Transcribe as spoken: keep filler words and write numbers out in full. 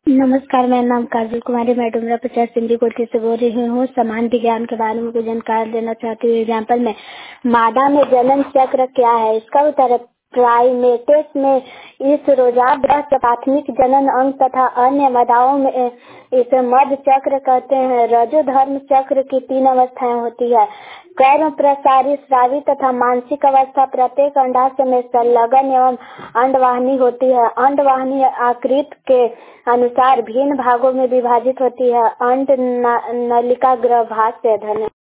नमस्कार, मेरा नाम काजल कुमारी, मैं डुमरा पचास सिंधी कोठी से बोल रही हूँ। समान विज्ञान के बारे में कुछ जानकारी देना चाहती हूँ। एग्जाम्पल में मादा में जनन चक्र क्या है? इसका उत्तर है प्राइमेटेस में इस रोजाग्रह से प्राथमिक जनन अंग तथा अन्य मादाओं में इसे मध्य चक्र कहते हैं। रजोधर्म चक्र की तीन अवस्थाएं होती है। कर्म प्रसारी, श्रावी तथा मानसिक अवस्था प्रत्येक अंडाशय में संलग्न एवं अंडवाहिनी होती है। अंडवाहिनी आकृति के अनुसार भिन्न भागों में विभाजित होती है। अंड नलिका गर्भाशय। धन्यवाद।